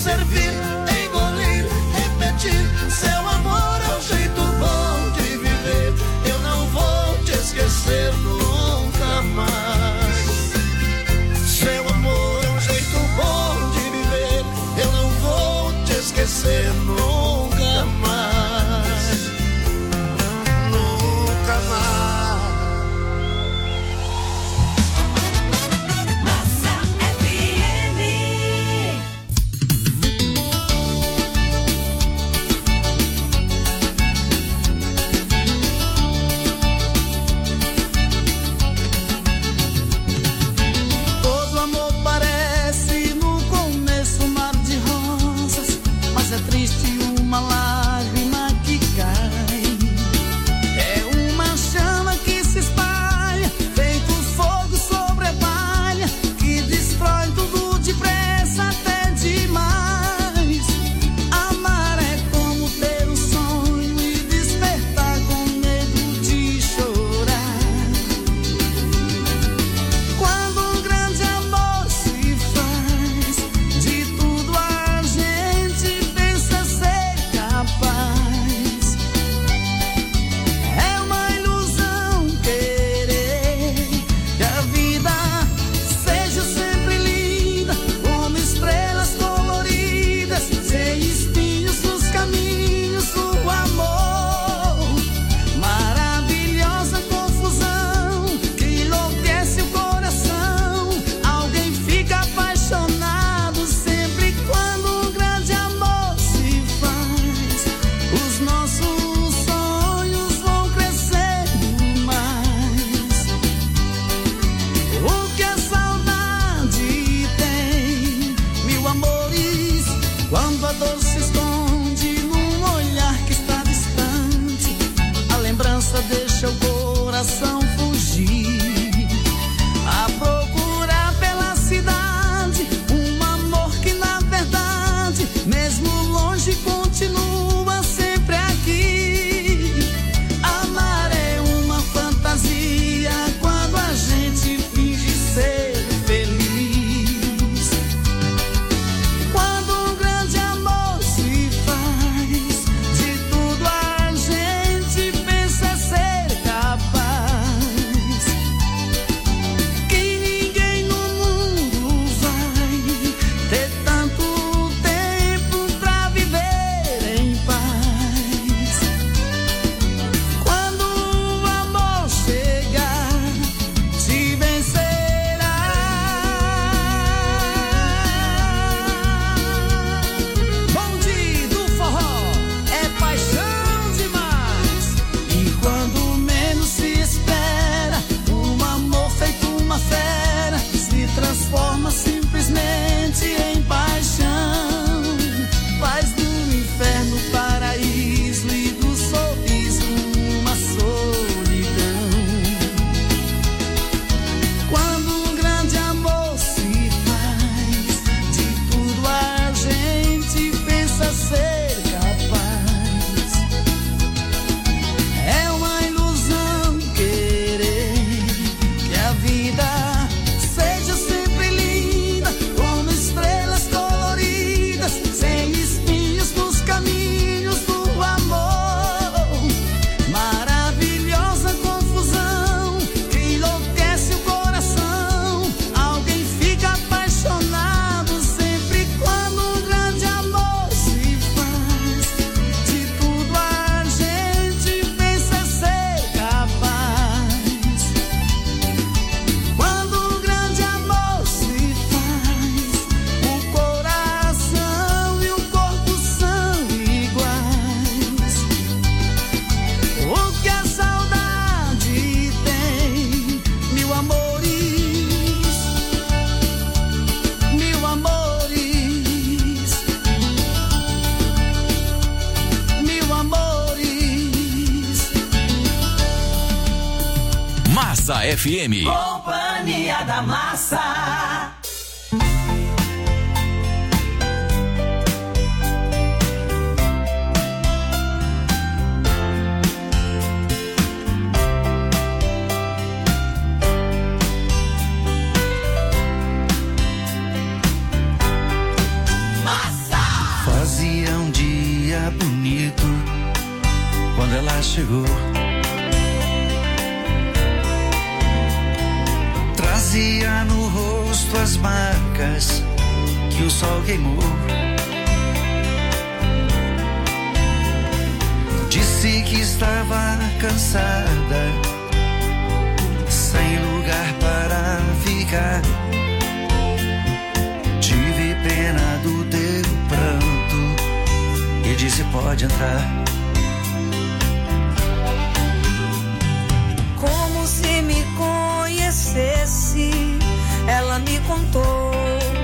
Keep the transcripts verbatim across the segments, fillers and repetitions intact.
servir, engolir, repetir. Seu amor é um jeito bom de viver. Eu não vou te esquecer nunca mais. Seu amor é um jeito bom de viver. Eu não vou te esquecer nunca mais. Nunca mais. Massa F M. Companhia da Massa. Massa. ela chegou. Trazia no rosto as marcas que o sol queimou. Disse que estava cansada, sem lugar para ficar. Tive pena do teu pranto e disse: pode entrar. Como se me conhecesse, ela me contou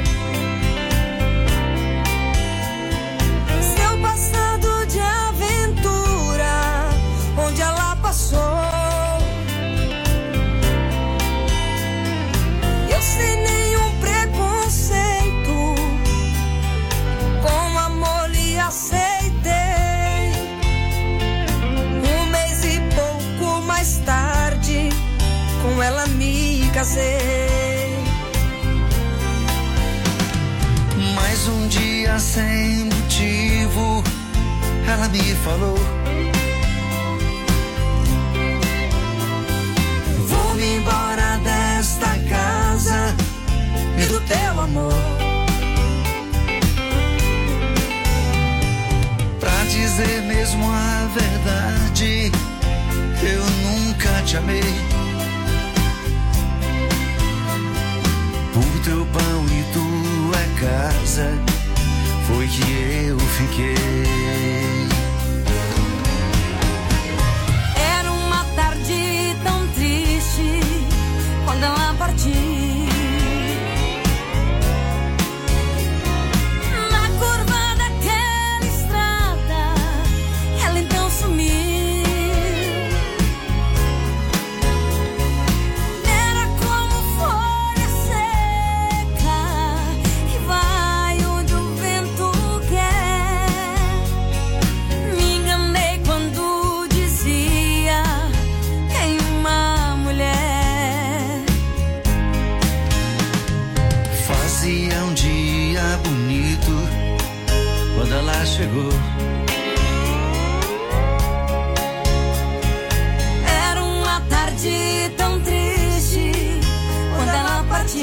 seu passado de aventura, onde ela passou. Eu sem nenhum preconceito, com amor lhe aceitei. Um mês e pouco mais tarde, com ela me casei. Mais um dia sem motivo, ela me falou: vou-me embora desta casa e do teu amor. Pra dizer mesmo a verdade, eu nunca te amei. Por teu pão e tua casa foi que eu fiquei. Era uma tarde tão triste quando ela partiu. Na curva daquela estrada, ela então sumiu. Era como folha seca que vai onde o vento quer. Me enganei quando dizia: tem uma mulher. Fazia um dia bonito quando ela chegou. Era uma tarde tão triste quando ela partiu.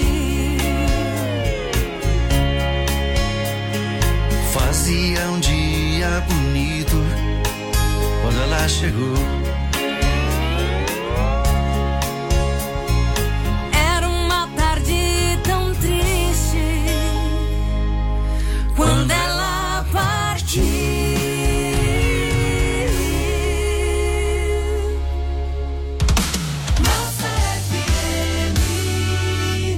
Fazia um dia bonito quando ela chegou. Era uma tarde tão triste quando ela partiu. Nossa F M.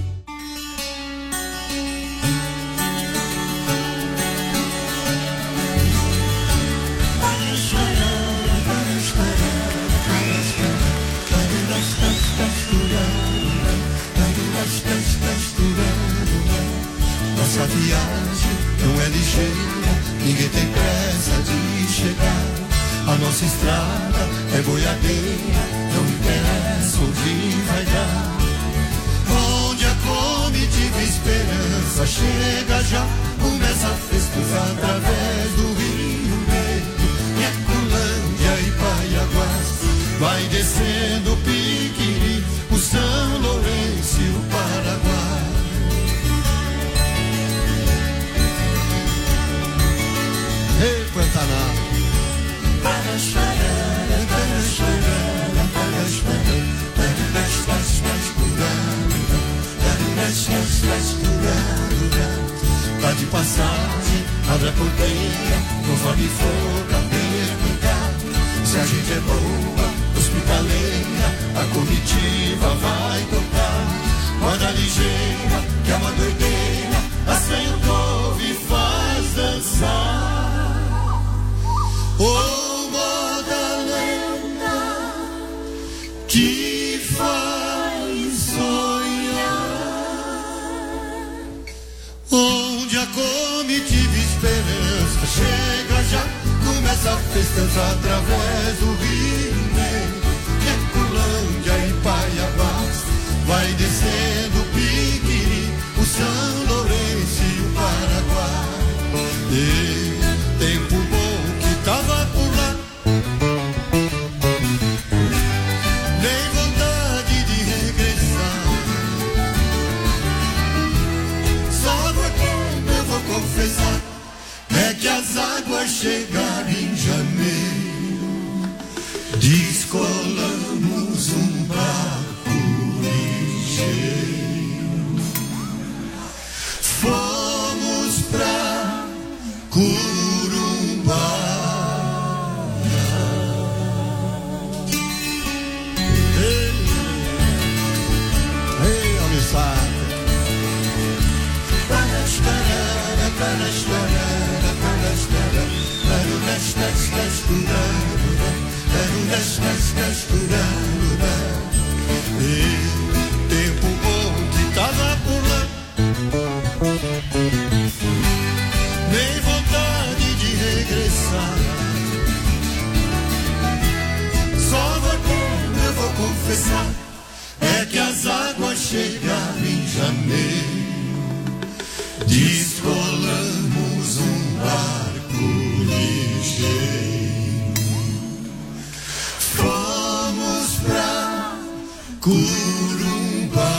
Nossa viagem não é ligeira, ninguém tem pressa de chegar. A nossa estrada é boiadeira, não interessa onde vai dar. Onde a comitiva esperança chega já, começa a festejar através do Rio Negro, Ecolândia e Paiaguás. Vai descendo o Piquiri, o São Lourenço e o Paraguai. Ei, Pantanal. Tá de passagem, abre a porteira, conforme for caber cuidar. Se a gente é boa, hospitaleira, a comitiva vai tocar. Roda ligeira, que é uma doideira, acende o povo e faz dançar. Oh, moda lenta que faz sonhar. Onde a comitiva esperança chega já, começa a festejar através do Rio Negro, Ecolândia e Paiaguás. Vai descendo o Piquiri, o São Lourenço e o Paraguai. E tempo bom que tava por lá, as águas chegarem em janeiro, descolamos um barco ligeiro, fomos pra Corumbá. Tempo bom que tava por lá, nem vontade de regressar. Só vai quando eu vou confessar, é que as águas chegaram em janeiro, descolamos um barco ligeiro, fomos pra Corumbá.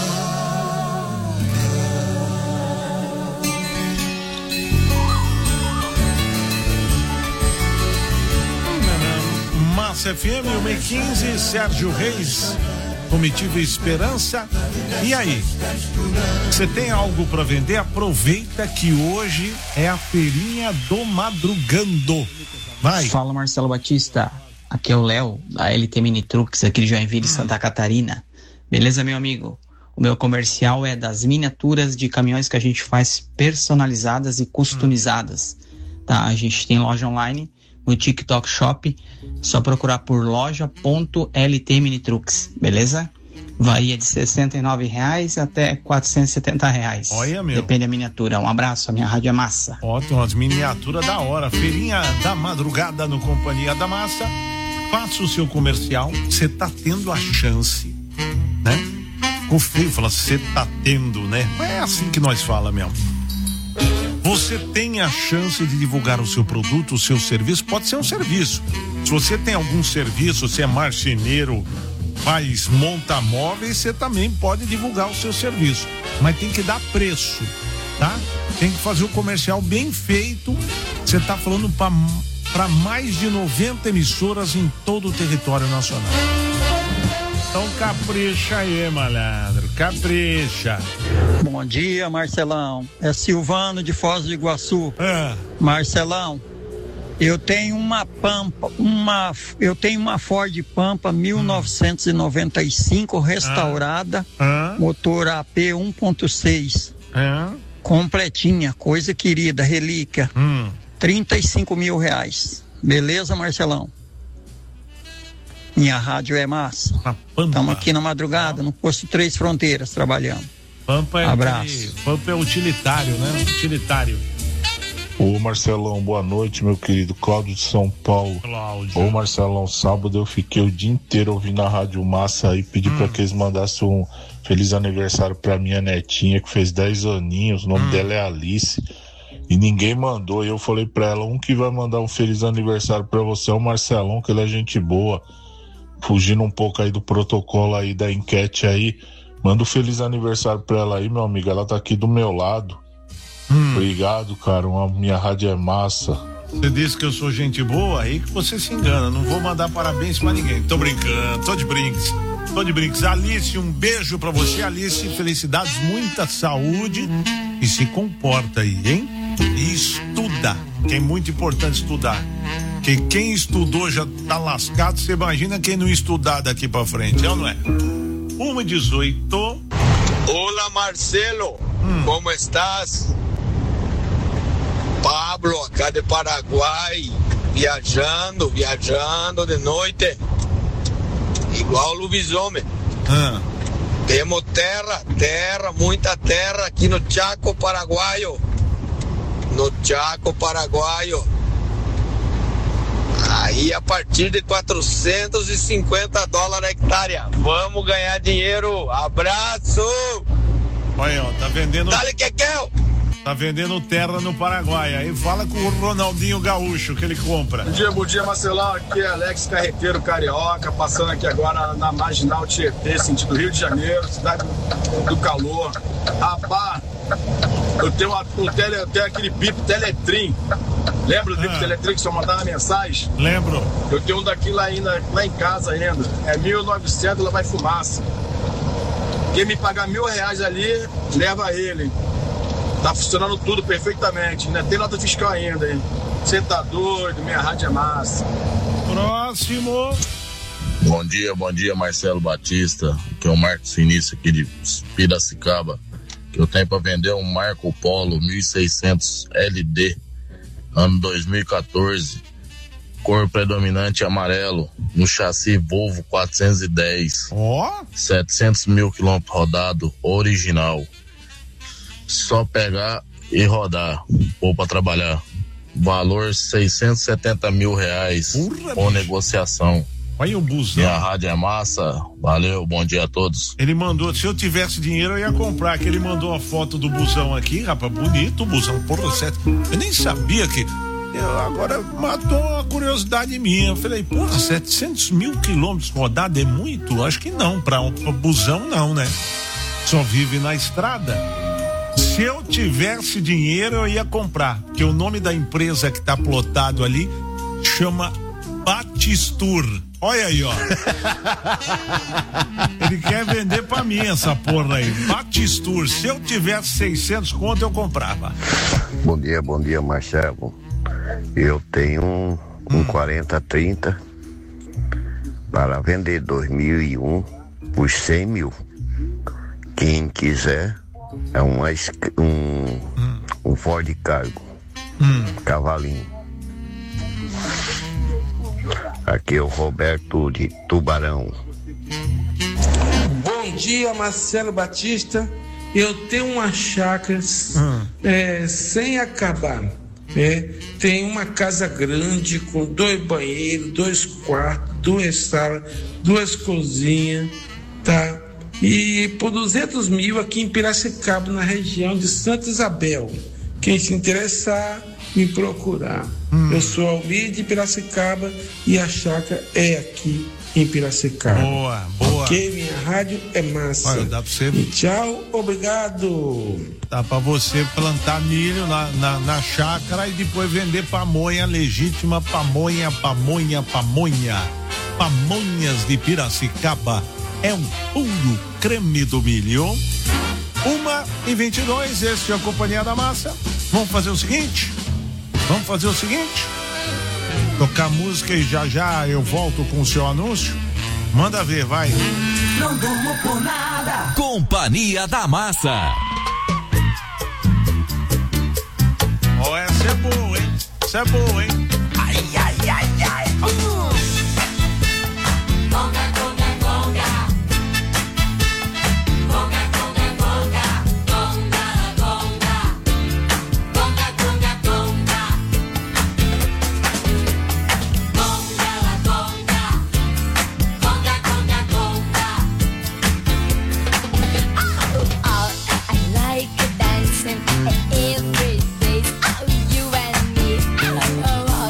Massa F M, uma e quinze, Sérgio Reis, Comitiva Esperança. E aí, você tem algo para vender? Aproveita que hoje é a feirinha do Madrugando. Vai. Fala, Marcelo Batista. Aqui é o Léo, da L T Mini Trucks, aqui de Joinville, hum. Santa Catarina. Beleza, meu amigo? O meu comercial é das miniaturas de caminhões que a gente faz personalizadas e customizadas. Hum. Tá? A gente tem loja online no TikTok Shop, só procurar por loja ponto L T Mini Trucks, beleza? Varia de sessenta e nove reais até quatrocentos e setenta reais. Olha, meu. Depende da miniatura. Um abraço, a minha rádio é massa. Ótimo, as miniaturas da hora. Feirinha da Madrugada no Companhia da Massa. Faça o seu comercial, você tá tendo a chance, né? O feio fala, você tá tendo, né? É assim que nós fala mesmo. Você tem a chance de divulgar o seu produto, o seu serviço, pode ser um serviço. Se você tem algum serviço, você é marceneiro, faz monta móveis, você também pode divulgar o seu serviço. Mas tem que dar preço, tá? Tem que fazer o comercial bem feito. Você tá falando para para mais de noventa emissoras em todo o território nacional. Então capricha aí, malandro, capricha. Bom dia, Marcelão. É Silvano de Foz do Iguaçu. É. Marcelão, eu tenho uma Pampa, uma, eu tenho uma Ford Pampa mil novecentos e noventa e cinco restaurada, ah. Ah. motor A P um ponto seis, ah. completinha, coisa querida, relíquia, hum. trinta e cinco mil reais. Beleza, Marcelão? Minha rádio é massa. Estamos aqui na madrugada, no posto Três Fronteiras, trabalhando. Pampa é abraço. De, Pampa é utilitário, né? Utilitário. Ô Marcelão, boa noite, meu querido Cláudio de São Paulo. Cláudio. Ô Marcelão, sábado eu fiquei o dia inteiro ouvindo a Rádio Massa e pedi hum. pra que eles mandassem um feliz aniversário pra minha netinha, que fez dez aninhos, o nome hum. dela é Alice. E ninguém mandou, e eu falei pra ela, um que vai mandar um feliz aniversário pra você é o Marcelão, que ele é gente boa. Fugindo um pouco aí do protocolo aí da enquete aí, manda um feliz aniversário pra ela aí, meu amigo, ela tá aqui do meu lado. Hum. Obrigado, cara, a minha rádio é massa. Você disse que eu sou gente boa, aí que você se engana, não vou mandar parabéns pra ninguém, tô brincando, tô de brinques, tô de brinques. Alice, um beijo pra você, Alice, felicidades, muita saúde e se comporta aí, hein? E estuda, que é muito importante estudar. Que quem estudou já tá lascado, você imagina quem não estudar daqui pra frente, é ou não é? uma e dezoito. Olá, Marcelo, hum. como estás? Pablo, acá de Paraguai, viajando, viajando de noite, igual lobisomem. Ah. Temos terra, terra, muita terra aqui no Chaco Paraguaio, no Chaco Paraguaio. Aí a partir de quatrocentos e cinquenta dólares a hectare. Vamos ganhar dinheiro. Abraço! Olha, ó, tá vendendo. Dale, Kekel! Tá vendendo terra no Paraguai. Aí fala com o Ronaldinho Gaúcho que ele compra. Bom dia, bom dia, Marcelão. Aqui é Alex Carreteiro Carioca, passando aqui agora na Marginal Tietê, sentido Rio de Janeiro, cidade do calor. Rapaz, Eu tenho, uma, um tele, eu tenho aquele bip Teletrim. Lembra do bip Ah. Teletrim que só mandava mensagem? Lembro. Eu tenho um daquilo ainda, lá em casa ainda. É mil e novecentos, lá vai fumaça. Quem me pagar mil reais ali, leva ele. Tá funcionando tudo perfeitamente. Ainda tem nota fiscal ainda, hein? Você tá doido, minha rádio é massa. Próximo. Bom dia, bom dia, Marcelo Batista, que é o Marcos Vinícius aqui de Piracicaba, que eu tenho para vender um Marco Polo mil e seiscentos L D, ano dois mil e quatorze, cor predominante amarelo, no chassi Volvo quatrocentos e dez, Ó. setecentos mil quilômetros rodado, original, só pegar e rodar, vou para trabalhar, valor seiscentos e setenta mil reais, Porra, com bicho. negociação. Olha o busão. Minha rádio é massa. Valeu, bom dia a todos. Ele mandou, se eu tivesse dinheiro eu ia comprar, que ele mandou uma foto do busão aqui, rapaz, bonito o busão, porra, sete. Eu nem sabia que, eu, agora matou uma curiosidade minha, eu falei, porra, setecentos mil quilômetros rodado é muito? Acho que não, pra um pra busão não, né? Só vive na estrada. Se eu tivesse dinheiro eu ia comprar, porque o nome da empresa que tá plotado ali chama Batistur. Olha aí, ó. Ele quer vender pra mim essa porra aí. Batistur. Se eu tivesse seiscentos conto, eu comprava. Bom dia, bom dia, Marcelo. Eu tenho um, um quarenta trinta para vender dois mil e um por cem mil. Quem quiser, é uma, um, um Ford Cargo. Hum. Cavalinho. Aqui é o Roberto de Tubarão. Bom dia, Marcelo Batista. Eu tenho uma chácara Hum. é, sem acabar. É, tem uma casa grande com dois banheiros, dois quartos, duas salas, duas cozinhas, tá? E por duzentos mil aqui em Piracicaba, na região de Santa Isabel. Quem se interessar, me procurar. Hum. Eu sou Almir de Piracicaba e a chácara é aqui em Piracicaba. Boa, boa. Ok, minha rádio é massa. Olha, dá pra você... E tchau, obrigado. Dá pra você plantar milho na, na, na chácara e depois vender pamonha legítima, pamonha, pamonha, pamonha. Pamonhas de Piracicaba é um puro creme do milho. Uma e vinte e dois, este é a Companhia da Massa. Vamos fazer o seguinte? Vamos fazer o seguinte? Tocar música e já já eu volto com o seu anúncio. Manda ver, vai. Não durmo por nada. Companhia da Massa. Ó, oh, essa é boa, hein? Essa é boa, hein? Ai, ai, ai, ai. Uh. Conga, conga, conga. Conga, conga, conga. Conga, conga. Conga, conga, conga. Conga, conga. Conga, conga, conga. Oh, I like dancing every day. Oh, you and me. Oh, oh, oh.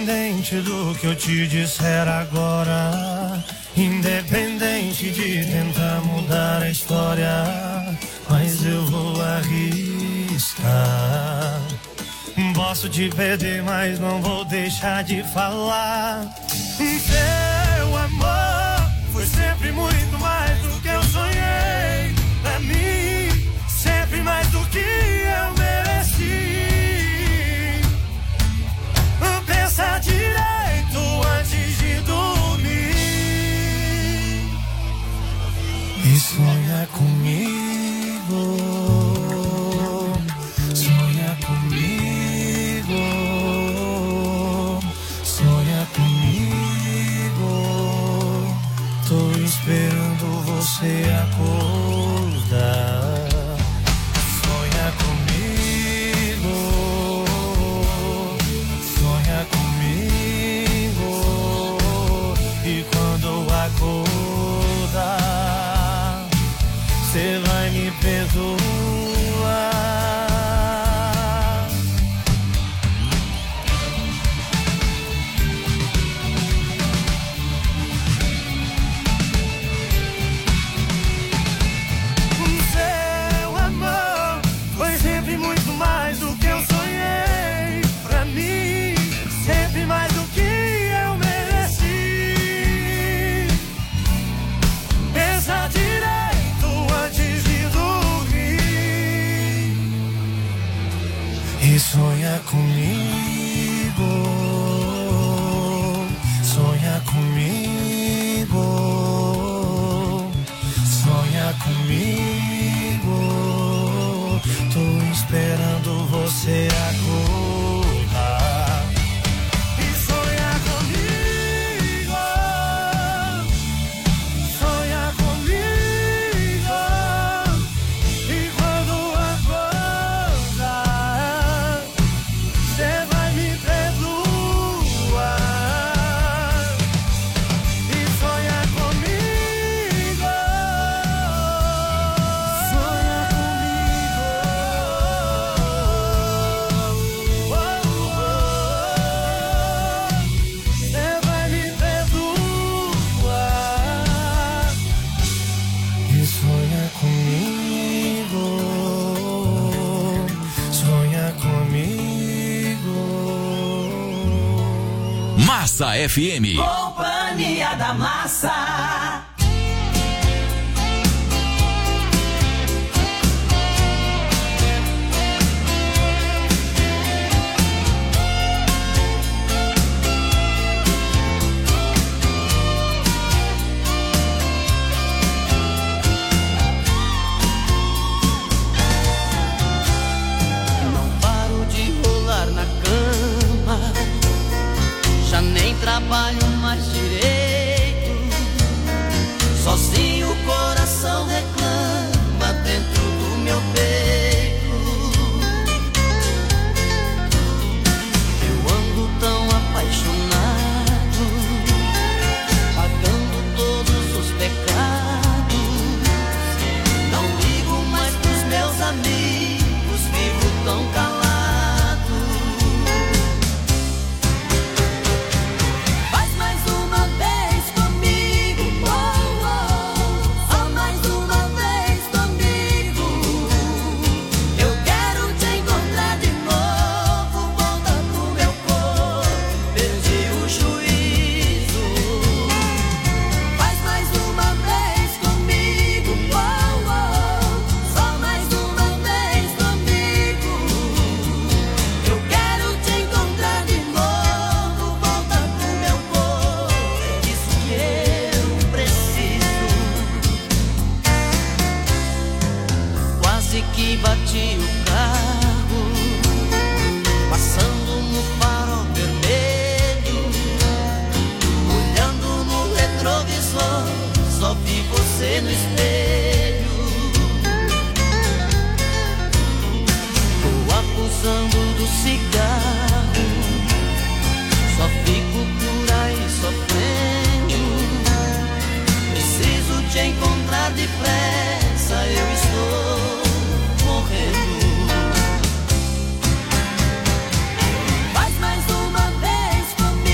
independente do que eu te disser agora, independente de tentar mudar a história, mas eu vou arriscar. Posso te perder, mas não vou deixar de falar. Seu amor foi sempre muito mais do que eu sonhei. Pra mim, sempre mais do que eu mereci. Pensa direito antes de dormir e sonha comigo. Sonha comigo. Sonha comigo. Tô esperando você acordar. Sonha comigo. Sonha comigo. E quando acordar, cê vai me perdoar. Sonha comigo, sonha comigo, sonha comigo. Tô esperando você acordar e sonha comigo, sonha comigo. E quando acordar, cê vai me perdoar e sonha comigo, sonha comigo, oh, oh. Cê vai me perdoar e sonha comigo, sonha comigo. Massa F M. Companhia da Massa. Não paro de rolar na cama, já nem trabalho mais direito. Sozinho o coração reclama dentro do meu peito. Eu ando tão apaixonado, pagando todos os pecados. Não ligo mais pros meus amigos, vivo tão calado. Faz mais uma vez comigo, oh, oh. Só mais uma vez comigo. Eu quero te encontrar de novo. Volta pro meu corpo, perdi o juízo. Faz mais uma vez comigo, oh, oh. Só mais uma vez comigo. Eu quero te encontrar de novo. Volta pro meu corpo, é isso que eu preciso. Quase que bati o carro, passando no farol vermelho. Olhando no retrovisor, só vi você no espelho. Tô abusando do cigarro, só fico por aí sofrendo. Preciso te encontrar depressa, eu estou morrendo. Faz mais uma vez comigo.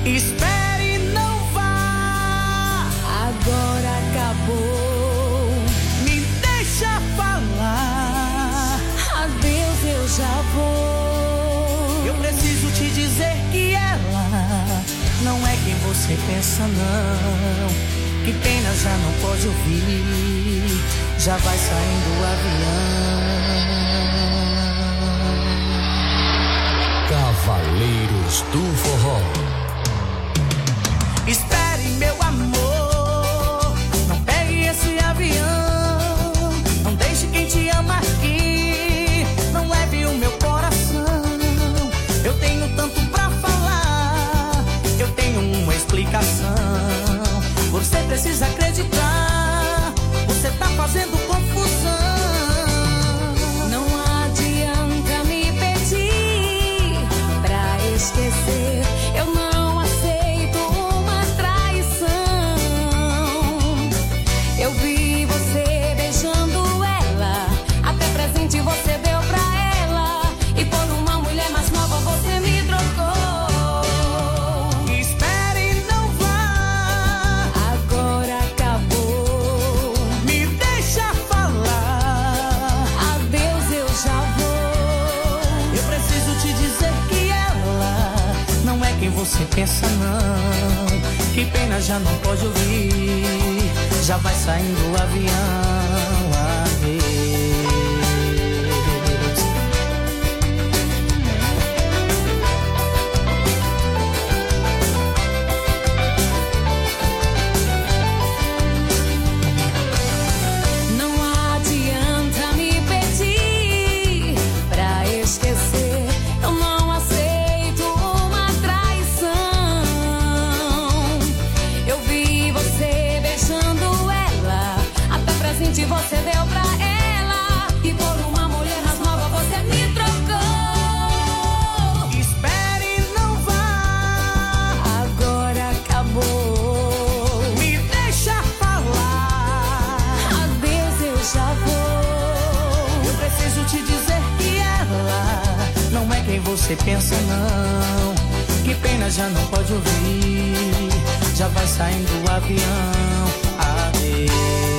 Espere, não vá. Agora acabou. Me deixa falar. Adeus, eu já vou. Eu preciso te dizer que ela não é quem você pensa, não. Que pena, já não pode ouvir. Já vai saindo o avião. Cavaleiros do Forró. Espere, meu amor. Não pegue esse avião. Não deixe quem te ama aqui. Não leve o meu coração. Eu tenho tanto pra falar. Eu tenho uma explicação. Você precisa acreditar. Você tá fazendo confusão. Não adianta me pedir pra esquecer. Eu não aceito uma traição. Eu vi você beijando ela. Até presente você deu pra ela. E por uma mulher mais nova você me trocou. Espere, não vá. Agora acabou. Me deixa falar. Adeus, eu já vou. Eu preciso te dizer que ela não é quem você pensa, não. Que pena, já não pode ouvir. Já vai saindo o avião. Adeus. Não adianta me pedir pra esquecer. Eu não aceito uma traição. Eu vi você beijando ela. Até presente você deu pra ela. E por uma mulher mais nova você me trocou. Espere, não vá. Agora acabou. Me deixa falar. Adeus, eu já vou. Eu preciso te dizer que ela não é quem você pensa, não. Que pena, já não pode ouvir. Já vai saindo o avião. Adeus.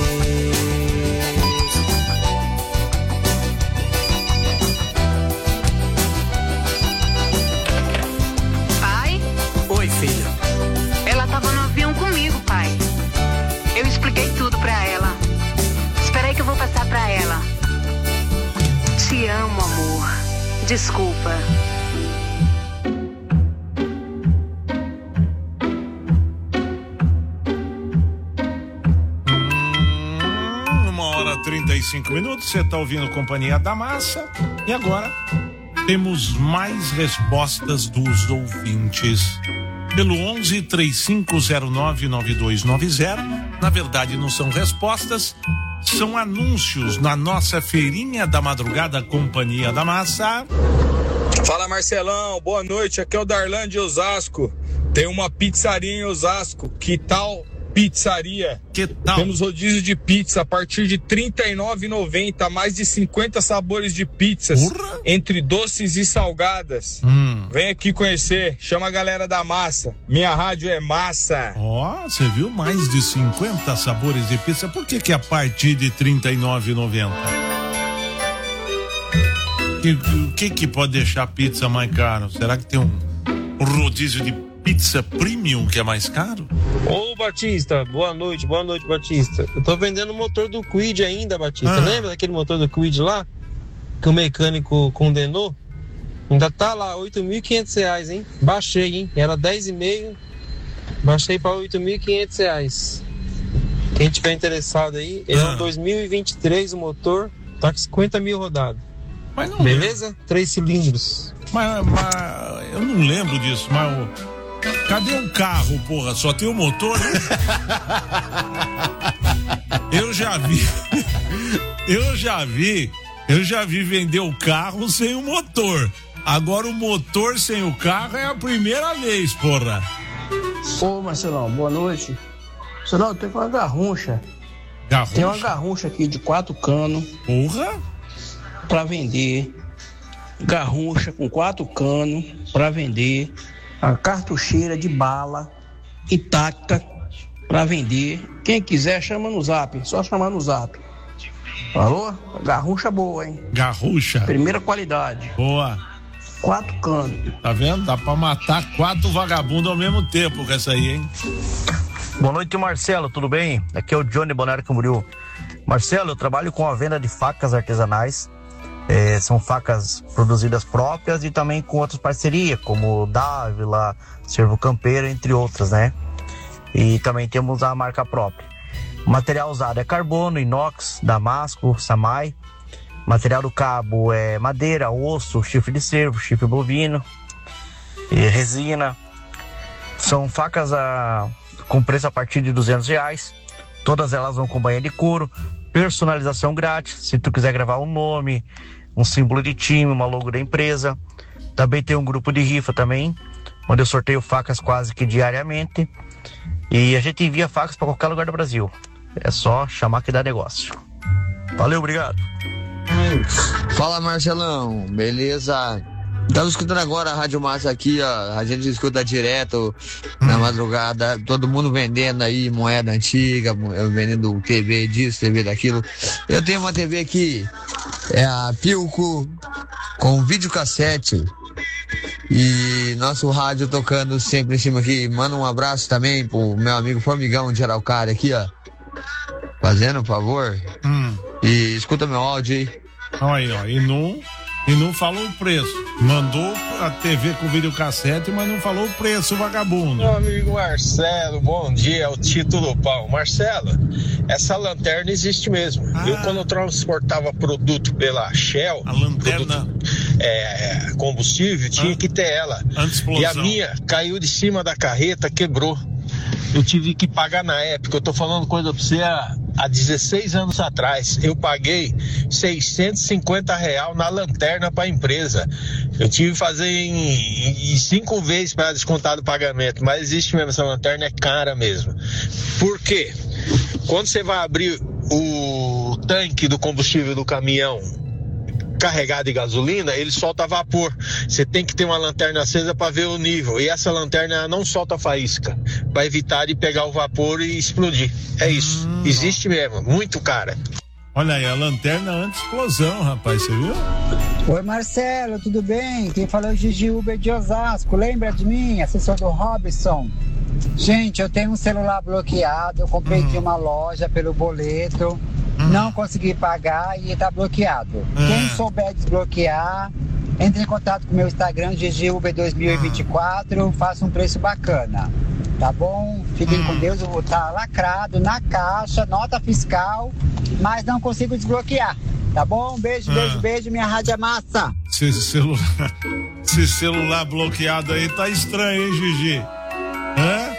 Pai, Oi, filha. ela tava no avião comigo, pai. Eu expliquei tudo pra ela. Espera aí que eu vou passar pra ela. Te amo, amor. Desculpa. Uma hora trinta e cinco minutos, você está ouvindo Companhia da Massa. E agora temos mais respostas dos ouvintes. Pelo onze, três cinco zero nove, nove dois nove zero. Na verdade, não são respostas, são anúncios na nossa feirinha da madrugada Companhia da Massa. Fala, Marcelão, boa noite, aqui é o Darlan de Osasco. Tem uma pizzaria em Osasco, que tal pizzaria? Que tal? Temos rodízio de pizza a partir de trinta e nove reais e noventa centavos, mais de cinquenta sabores de pizzas, Urra? entre doces e salgadas. Hum. Vem aqui conhecer, chama a galera da Massa. Minha rádio é Massa. Ó, oh, você viu mais de cinquenta sabores de pizza? Por que que é a partir de trinta e nove reais e noventa centavos? O que que pode deixar a pizza mais caro? Será que tem um, um rodízio de pizza premium que é mais caro? Ô Batista, boa noite, boa noite Batista. Eu tô vendendo o motor do Kwid ainda, Batista. Ah. Lembra daquele motor do Kwid lá? Que o mecânico condenou? Ainda tá lá, oito mil e quinhentos reais, hein? Baixei, hein? Era dez e meio, baixei pra oito mil e quinhentos reais. Quem tiver interessado aí, ele ah. é um dois mil e vinte e três o motor, tá com cinquenta mil rodado. Mas não Beleza? Lembro. Três cilindros. Mas, mas eu não lembro disso, mas o... cadê o carro, porra? Só tem o motor, né? Eu já vi. Eu já vi. Eu já vi vender o carro sem o motor. Agora o motor sem o carro é a primeira vez, porra. Ô, Marcelão, boa noite. Marcelão, eu tenho uma garruncha. Garruncha? Tem uma garruncha aqui de quatro canos. Porra? Pra vender. Garruncha com quatro canos pra vender. a cartucheira de bala intacta para vender. Quem quiser, chama no zap, só chamar no zap. Falou? Garrucha boa, hein? Garrucha. Primeira qualidade. Boa. Quatro canos. Tá vendo? Dá pra matar quatro vagabundos ao mesmo tempo com essa aí, hein? Boa noite, Marcelo, tudo bem? Aqui é o Johnny Bonero Camboriú. Marcelo, eu trabalho com a venda de facas artesanais. É, são facas produzidas próprias e também com outras parcerias, como Dávila, Cervo Campeiro, entre outras, né? E também temos a marca própria. O material usado é carbono, inox, damasco, samai. O material do cabo é madeira, osso, chifre de cervo, chifre bovino, e resina. São facas a, com preço a partir de duzentos reais. Todas elas vão com banha de couro, personalização grátis. Se tu quiser gravar um nome, um símbolo de time, uma logo da empresa. Também tem um grupo de rifa também, onde eu sorteio facas quase que diariamente. E a gente envia facas para qualquer lugar do Brasil. É só chamar que dá negócio. Valeu, obrigado. Fala, Marcelão, beleza? Estamos escutando agora a Rádio Massa aqui, ó. A gente escuta direto na madrugada, todo mundo vendendo aí moeda antiga, vendendo T V disso, T V daquilo. Eu tenho uma T V aqui, é a Pilco, com videocassete. E nosso rádio tocando sempre em cima aqui. Manda um abraço também pro meu amigo Formigão de Araucária aqui, ó. Fazendo um favor. Hum. E escuta meu áudio aí. Olha aí, ó. E não, e não falou o preço. Mandou a T V com videocassete, mas não falou o preço, vagabundo. Meu amigo Marcelo, bom dia. É o Tito do Pau. Marcelo, essa lanterna existe mesmo. Ah. Eu, quando eu transportava produto pela Shell, a lanterna, produto, é, combustível, tinha ah. que ter ela. E a minha caiu de cima da carreta, quebrou. Eu tive que pagar na época, eu tô falando coisa pra você há, há dezesseis anos atrás. Eu paguei seiscentos e cinquenta reais na lanterna pra empresa. Eu tive que fazer em, em cinco vezes para descontar do pagamento, mas existe mesmo, essa lanterna é cara mesmo. Por quê? Quando você vai abrir o tanque do combustível do caminhão carregado de gasolina, ele solta vapor. Você tem que ter uma lanterna acesa para ver o nível. E essa lanterna não solta faísca, para evitar de pegar o vapor e explodir. É isso. Hum. Existe mesmo. Muito cara. Olha aí, a lanterna anti-explosão, rapaz, você viu? Oi, Marcelo, tudo bem? Quem falou é o Gigi Uber de Osasco. Lembra de mim? Assessor do Robson. Gente, eu tenho um celular bloqueado. Eu comprei uhum. de uma loja pelo boleto. Hum. Não consegui pagar e tá bloqueado. Hum. Quem souber desbloquear, entre em contato com o meu Instagram, G G Uber dois mil e vinte e quatro, hum. faça um preço bacana. Tá bom? Fiquem hum. com Deus, eu vou estar lacrado na caixa, nota fiscal, mas não consigo desbloquear. Tá bom? Beijo, ah. beijo, beijo, minha rádio é massa. Esse celular, esse celular bloqueado aí tá estranho, hein, Gigi? Hã?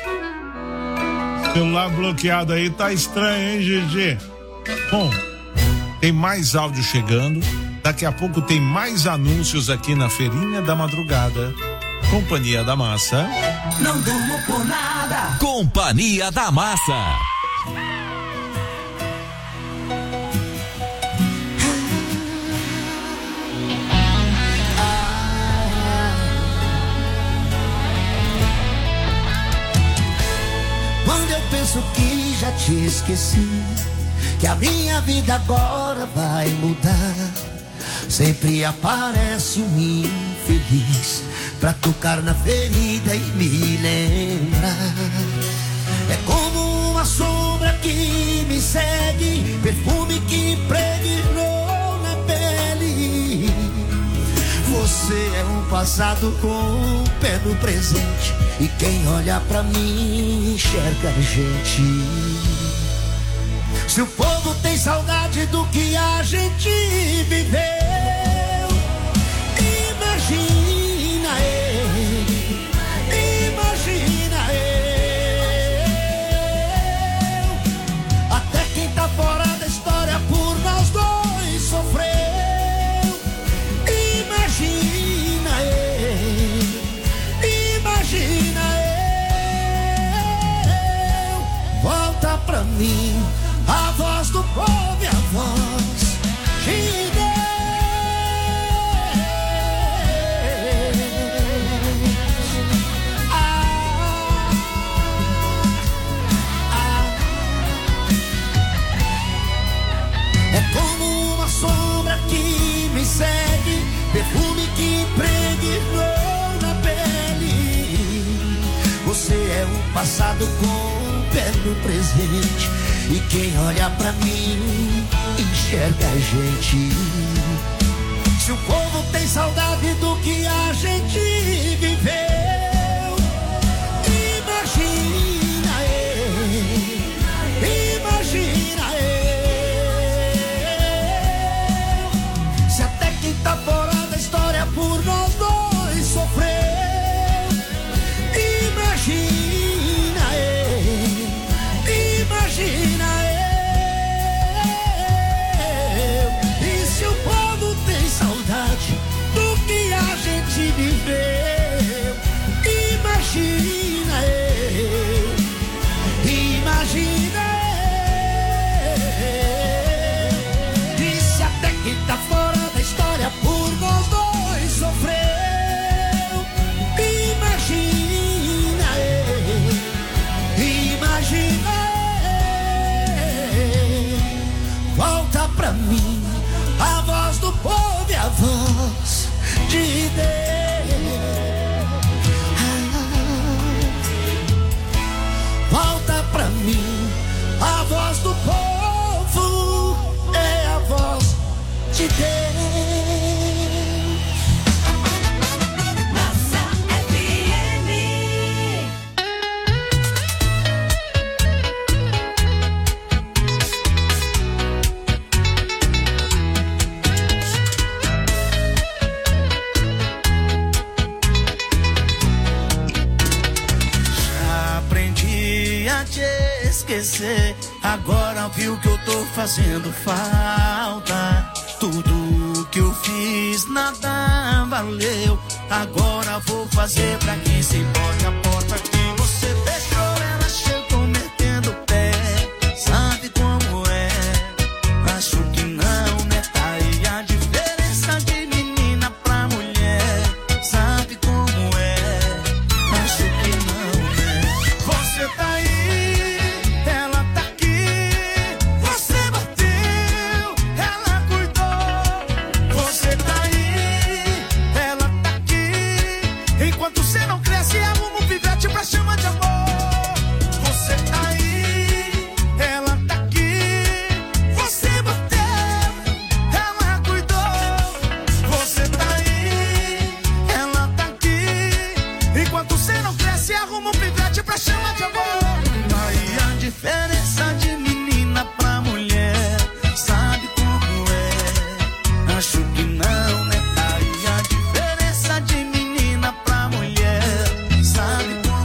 Celular bloqueado aí tá estranho, hein, Gigi? Bom, tem mais áudio chegando. Daqui a pouco tem mais anúncios aqui na Feirinha da Madrugada. Companhia da Massa. Não durmo por nada. Companhia da Massa. Quando eu penso que já te esqueci, que a minha vida agora vai mudar, sempre aparece um infeliz pra tocar na ferida e me lembrar. É como uma sombra que me segue, perfume que impregnou na pele. Você é um passado com o pé no presente, e quem olha pra mim enxerga a gente. Se o povo tem saudade do que a gente viveu, imagina eu, imagina eu. Até quem tá fora da história por nós dois sofreu. Imagina eu, imagina eu. Volta pra mim a voz do povo e a voz de Deus. Você é o passado com o pé no presente. E quem olha pra mim enxerga a gente. Se o povo tem saudade do que a gente viveu, imagina eu, imagina eu. Se até quem tá fora da história por nós dois sofreu, imagina eu, imagina eu. E se o povo tem saudade do que a gente viveu, imagina eu, imagina eu. E se até quem tá fora da história por nós dois sofreu, imagina eu, imagina eu. Volta pra mim a voz do povo e a voz de Deus. Volta pra mim a voz do povo, é a voz de Deus. Esquecer, agora viu que eu tô fazendo falta. Tudo que eu fiz nada valeu. Agora vou fazer pra quem se importa. A porta que você fechou, ela chegou metendo o pé. Sabe como é? Acho que não, né? Tá aí a diferença de menina pra mulher. Sabe como é? Acho que não, né? Você tá aí, chama de amor. Você tá aí, ela tá aqui. Você bateu, ela cuidou. Você tá aí, ela tá aqui. Enquanto você não cresce, arruma um pivete pra chamar de amor. Aí a diferença de menina pra mulher. Sabe como é? Acho que não, né? Aí a diferença de menina pra mulher. Sabe como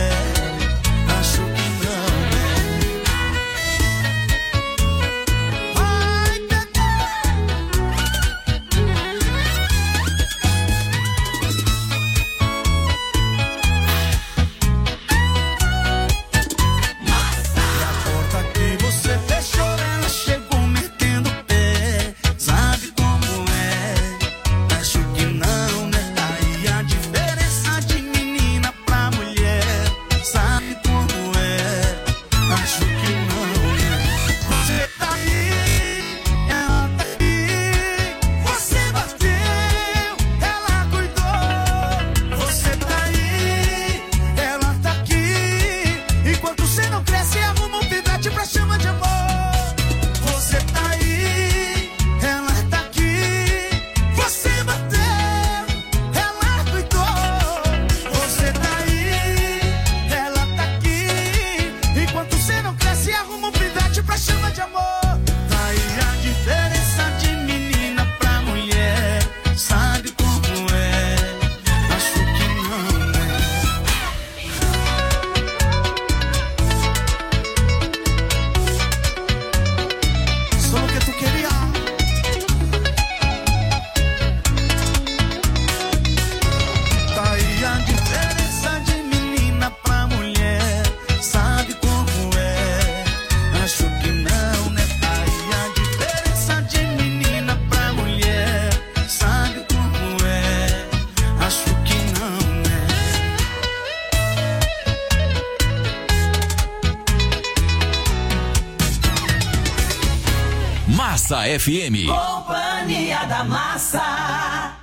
Massa F M. Companhia da Massa.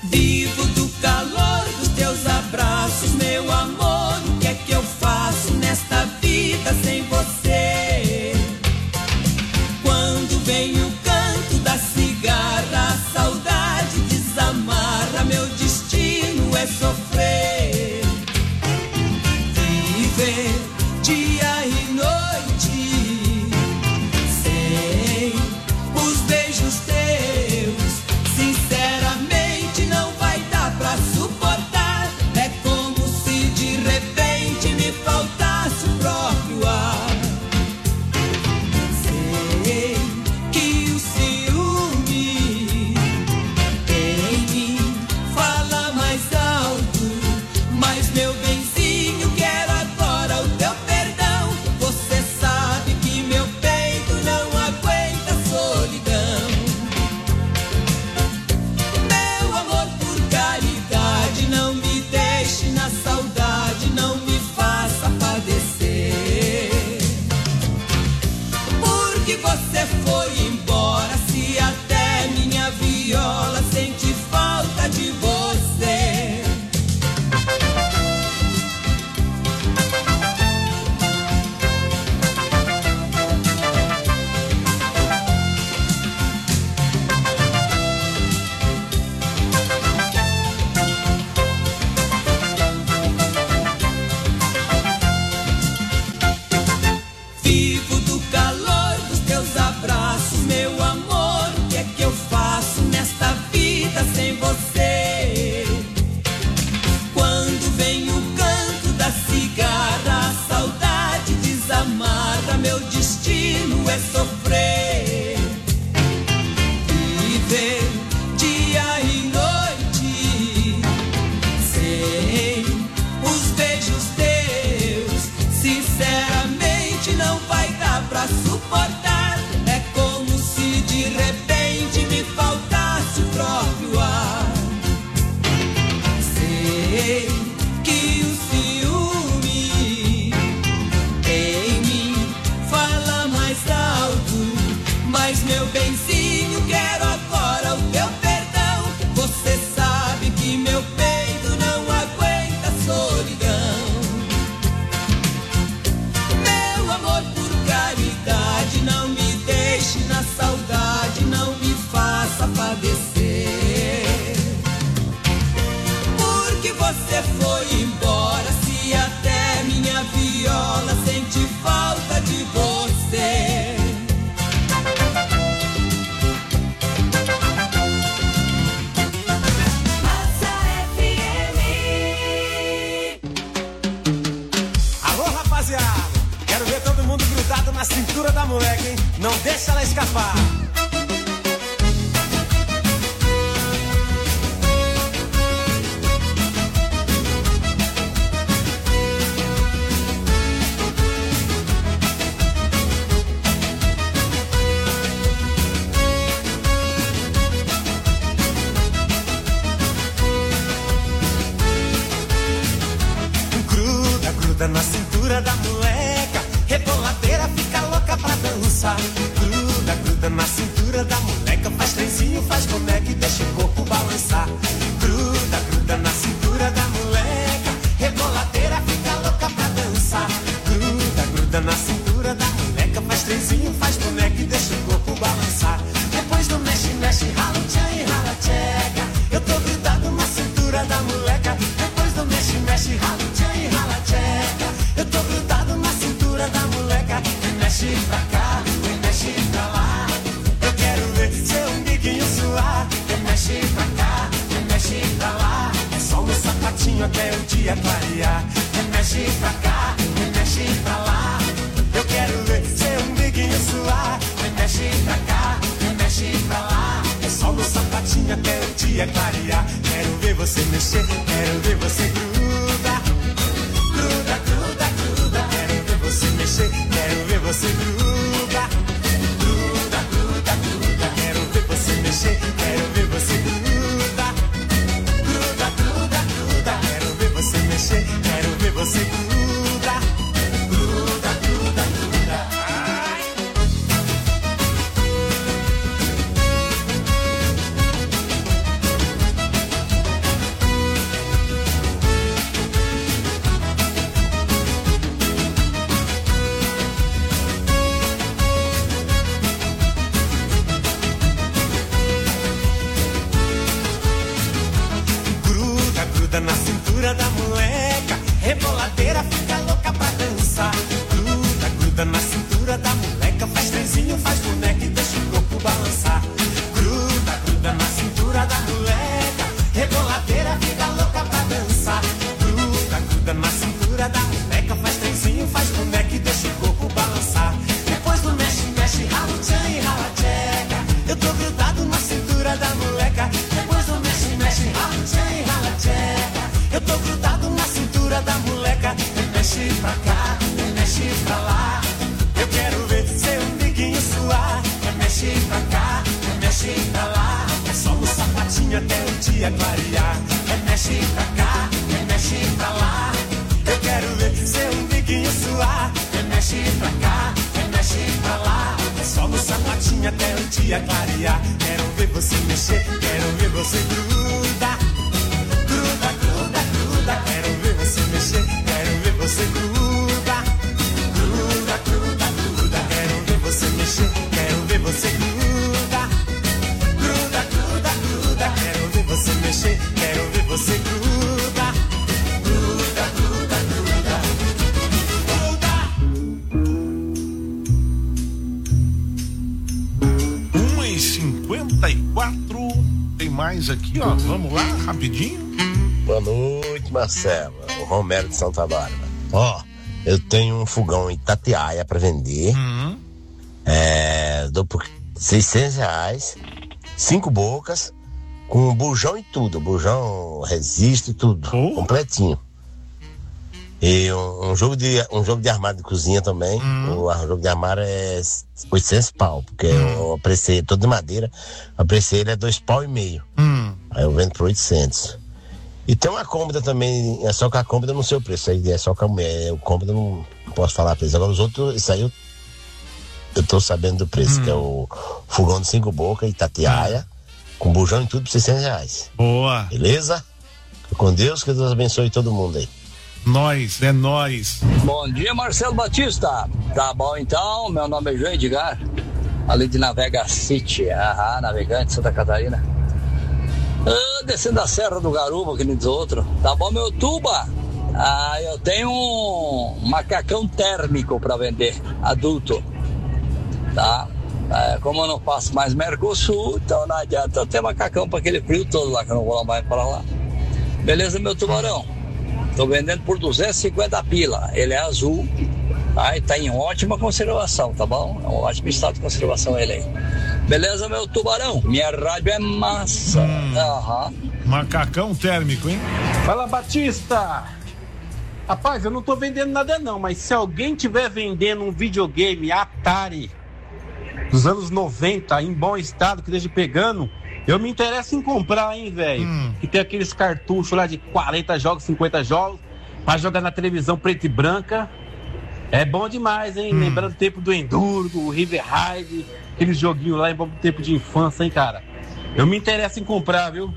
Vivo do calor dos teus abraços, meu amor. O que é que eu faço nesta vida sem você? Quando vem o canto da cigarra, a saudade desamarra, meu destino é sofrer. Viver dia e noite sem os beijos teus, sinceramente não vai dar pra suportar. É como se de repente me faltasse o próprio ar. Sei que o ciúme em mim fala mais alto, mas meu benzinho, quero agora o teu perdão. Você sabe que meu peito não aguenta a solidão. Meu amor, por caridade, não me deixe na saudade, não me faça padecer. Porque você foi embora, se até minha viola sente falta de você. Vivo do calor dos teus abraços, meu amor. O que é que eu faço nesta vida sem você? Quando vem o canto da cigarra, a saudade desamarra, meu destino é sofrer. Viver dia e noite sem os beijos teus, sinceramente não vai dar pra suportar. É como se de repente me faltasse o próprio ar. Sei que o ciúme em mim fala mais alto, mas meu benzinho, quero agora o teu perdão. Você sabe que meu peito não aguenta a solidão. Meu amor, por caridade, não me deixe na saudade, não me faça padecer. Porque você foi embora, se até minha viola sente falta de você. Alô, rapaziada, quero ver todo mundo grudado na cintura da moleque, hein? Não deixa ela escapar. Gruda, gruda na cintura da moleca, reboladeira fica louca pra dançar. Gruda, gruda na cintura da moleca, faz trenzinho, faz boneca e deixa o corpo balançar. Gruda, gruda na cintura da moleca, reboladeira fica louca pra dançar. Gruda, gruda na cintura da moleca, faz trenzinho, faz boneca e deixa o corpo balançar. Depois do mexe, mexe, rala o tchan e rala a tcheca. Eu tô grudado na cintura da moleca. Depois do mexe, mexe, rala o tchan e rala a tcheca. Eu tô grudado na cintura da moleca. E mexe pra cá, e mexe pra lá. Eu quero ver seu umbiguinho suar. E mexe pra cá, e mexe pra lá. É só no sapatinho até o dia clarear. E mexe pra cá, e mexe pra lá. Eu quero ver seu umbiguinho suar. E mexe pra cá, e mexe pra lá. É só no sapatinho até o dia clarear. Quero ver você mexer, quero ver você gruda. Gruda, gruda, gruda. Quero ver você mexer, quero ver você gruda. Gruda, gruda, gruda. Quero ver você mexer, quero ver você gruda. Gruda, gruda, gruda. Quero ver você mexer, quero ver você gruda. Gruda, gruda, gruda. Ai. na cintura da moleca, reboladeira fica louca pra dançar. Gruda, gruda na cintura da moleca, faz trenzinho, faz boneca e deixa o corpo balançar. Gruda, gruda na cintura da moleca, reboladeira fica louca pra dançar. Gruda, gruda na cintura da moleca, faz trenzinho, faz boneca e deixa o corpo balançar. Depois do mexe, mexe, rala o tchan e rala a tcheca. Eu tô grudado na cintura da moleca. Depois do mexe, mexe, rala o tchan e rala a tcheca. Eu tô grudado na cintura da moleca. Mexe pra cá, mexe pra lá. Eu quero ver seu umbriguinho suar. Mexe pra cá, mexe pra lá. É só no sapatinho até o dia clarear. Mexe pra cá, mexe pra lá. Eu quero ver seu umbriguinho suar. Mexe pra cá, mexe pra lá. É só no sapatinho até o dia clarear. Quero ver você mexer, quero ver você gruda. Gruda, gruda, gruda. Quero ver você mexer, quero ver você gruda. Gruda, gruda, gruda. Quero ver você mexer, quero ver você gruda. Gruda, gruda, gruda. Quero ver você mexer, quero ver você gruda. Gruda, gruda, gruda. uma e cinquenta e quatro. Tem mais aqui, ó. Vamos lá, rapidinho. Boa noite, Marcelo. O Romero de Santa Bárbara. Ó, eu tenho um fogão em Itatiaia pra vender. Uhum. É, dou por seiscentos reais. Cinco bocas. Com bujão e tudo. Bujão, resiste e tudo. Oh. Completinho. E um, um, jogo de, um jogo de armário de cozinha também. Uhum. O jogo de armário é oitocentos pau. Porque uhum. eu apreciei todo de madeira. Apreciei ele é dois pau e meio. Uhum. Aí eu vendo por oitocentos. E tem uma cômoda também, é só que a cômoda não sei o preço, aí é só que a mulher, o cômoda não posso falar preço. Agora os outros, isso aí eu, eu tô sabendo do preço, hum. que é o fogão de cinco bocas, Itatiaia, com bujão e tudo por seiscentos reais. Boa. Beleza? Fica com Deus, que Deus abençoe todo mundo aí. Nós, é nós. Bom dia, Marcelo Batista. Tá bom então, meu nome é João Edgar, ali de Navega City, aham, navegante, Santa Catarina. Ah, descendo a Serra do Garuba, que nem diz outro. Tá bom, meu tuba? Ah, eu tenho um macacão térmico pra vender, adulto. Tá? É, como eu não faço mais Mercosul, então não adianta eu ter macacão pra aquele frio todo lá, que eu não vou lá mais pra lá. Beleza, meu tubarão? Tô vendendo por duzentos e cinquenta pila. Ele é azul, tá? E tá em ótima conservação, tá bom? É um ótimo estado de conservação ele aí. Beleza, meu tubarão? Minha rádio é massa. Hum, uhum. Macacão térmico, hein? Fala, Batista. Rapaz, eu não tô vendendo nada não, mas se alguém tiver vendendo um videogame Atari dos anos noventa em bom estado, que esteja pegando, eu me interesso em comprar, hein, velho? Hum. Que tem aqueles cartuchos lá de quarenta jogos, cinquenta jogos, pra jogar na televisão preta e branca. É bom demais, hein? Hum. Lembrando o tempo do Enduro, do River Ride, aqueles joguinhos lá em bom tempo de infância, hein, cara? Eu me interesso em comprar, viu?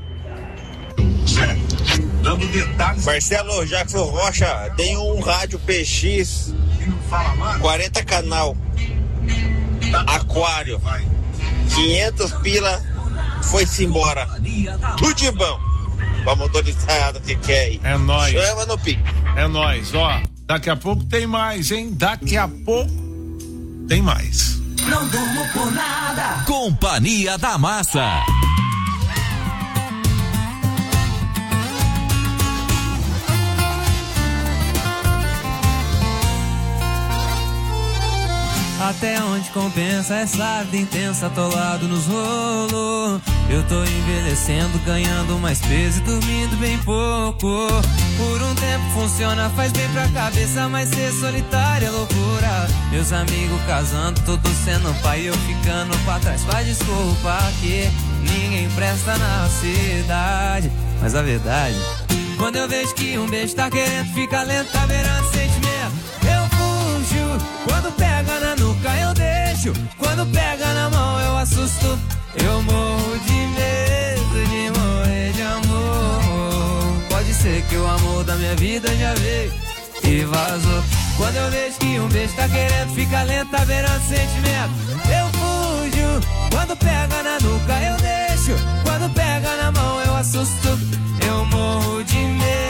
Marcelo Jackson Rocha, tem um rádio P X quarenta canal Aquário, quinhentos pila, foi-se embora. Tudo de bom pra motorizado que quer ir. É nóis. Chama no pique. É nóis, ó. Daqui a pouco tem mais, hein? Daqui a pouco tem mais. Não durmo por nada. Companhia da Massa. Até onde compensa essa vida intensa, atolado nos rolos. Eu tô envelhecendo, ganhando mais peso e dormindo bem pouco. Por um tempo funciona, faz bem pra cabeça, mas ser solitário é loucura. Meus amigos casando, todos sendo pai, eu ficando pra trás. Faz desculpa que ninguém presta na cidade, mas a verdade, quando eu vejo que um beijo tá querendo ficar lento, tá beirando sentimento, eu fujo. Quando pega na nuca eu deixo, quando pega na mão eu assusto. Eu morro de medo de morrer de amor. Pode ser que o amor da minha vida já veio e vazou. Quando eu vejo que um beijo tá querendo ficar lento, tá beirando sentimento, eu fujo. Quando pega na nuca eu deixo, quando pega na mão eu assusto. Eu morro de medo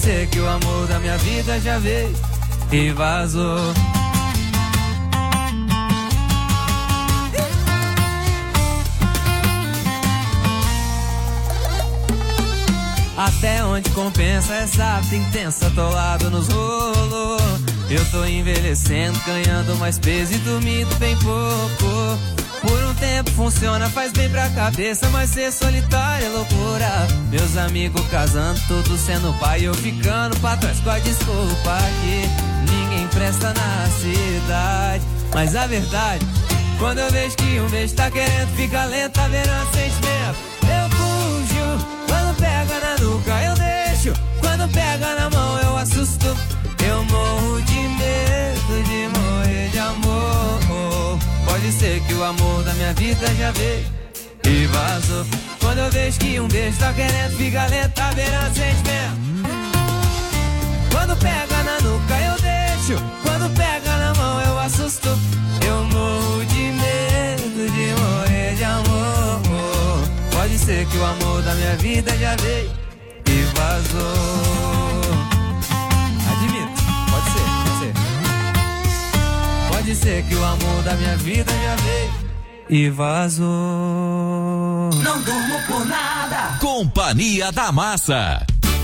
ser que o amor da minha vida já veio e vazou. Até onde compensa essa vida intensa, atolado nos rolos. Eu tô envelhecendo, ganhando mais peso e dormindo bem pouco. Por um tempo funciona, faz bem pra cabeça, mas ser solitário é loucura. Meus amigos casando, todos sendo pai, eu ficando pra trás com a desculpa que ninguém presta na cidade. Mas a verdade, quando eu vejo que um beijo tá querendo ficar lento, tá virando sentimento, eu fujo. Quando pega na nuca eu deixo, quando pega na mão eu assusto. Eu morro de medo de morrer de amor. Pode ser que o amor da minha vida já veio e vazou. Quando eu vejo que um beijo tá querendo ficar lento, tá virando sentimento. Quando pega na nuca eu deixo, quando pega na mão eu assusto. Eu morro de medo de morrer de amor. Pode ser que o amor da minha vida já veio e vazou. Admito, pode ser, pode ser. Pode ser que o amor da minha vida já veio e vazou. Não durmo por nada. Companhia da Massa.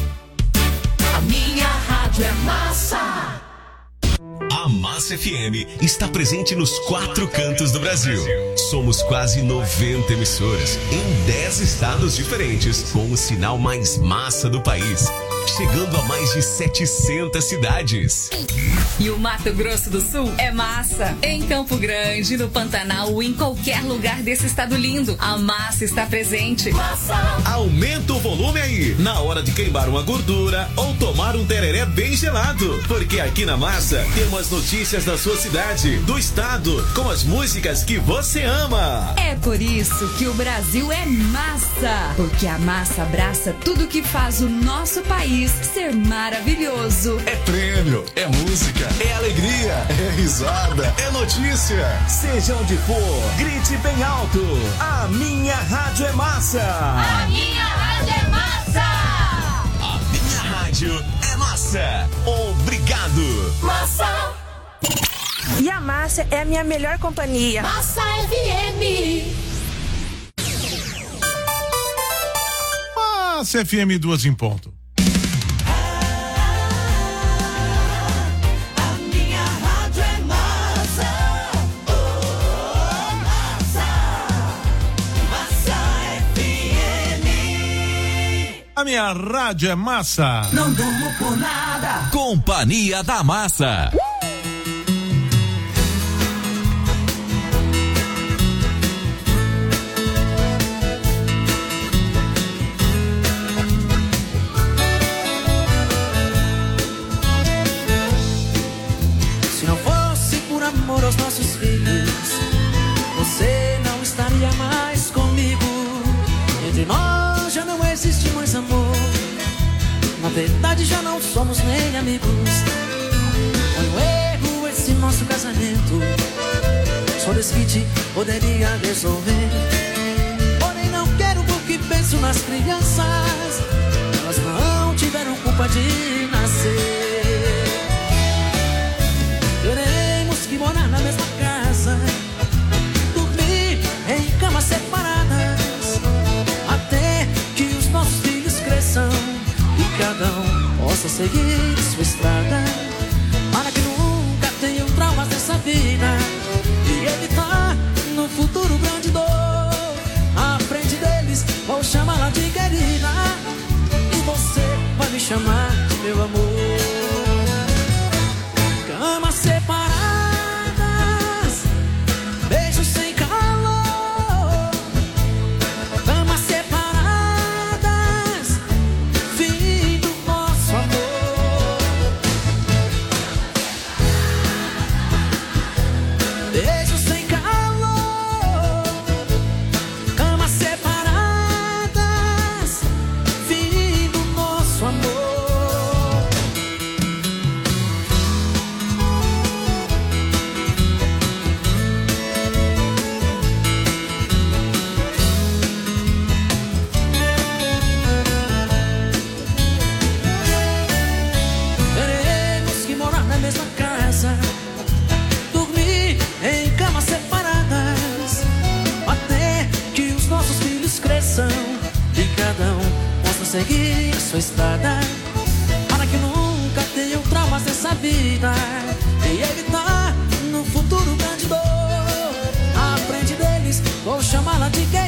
A minha rádio é massa. A Massa F M está presente nos quatro cantos do Brasil. Somos quase noventa emissoras em dez estados diferentes, com o sinal mais massa do país, chegando a mais de setecentas cidades. E o Mato Grosso do Sul é massa. Em Campo Grande, no Pantanal ou em qualquer lugar desse estado lindo, a massa está presente. Massa! Aumenta o volume aí, na hora de queimar uma gordura ou tomar um tereré bem gelado. Porque aqui na Massa temos as notícias da sua cidade, do estado, com as músicas que você ama. É por isso que o Brasil é massa. Porque a massa abraça tudo que faz o nosso país ser maravilhoso. É prêmio, é música, é alegria, é risada, é notícia. Seja onde for, grite bem alto. A minha rádio é massa. A minha rádio é massa. A minha rádio é massa. Obrigado. Massa. E a Massa é a minha melhor companhia. Massa F M. Massa F M, duas em ponto. A minha rádio é massa. Não durmo por nada. Companhia da Massa. Se não fosse por amor aos nossos filhos, você não estaria mais comigo. Entre nós já não existe mais amor. Na verdade já não somos nem amigos. Foi um erro esse nosso casamento. Só desquite poderia resolver. Porém não quero porque penso nas crianças. Elas não tiveram culpa de nascer. Teremos que morar na mesma casa, dormir em camas separadas, até que os nossos filhos cresçam e cada um possa seguir sua estrada, para que nunca tenham traumas nessa vida e evitar no futuro grande dor. À frente deles vou chamá-la de querida e você vai me chamar de meu amor. Camas separadas, beijos sem calor. Camas separadas, fim do nosso amor. Beijos sem calor. Camas separadas, fim do nosso amor. seguir sua estrada, para que nunca tenham traumas dessa vida e evitar no futuro grande dor. Aprende deles, vou chamá-la de quem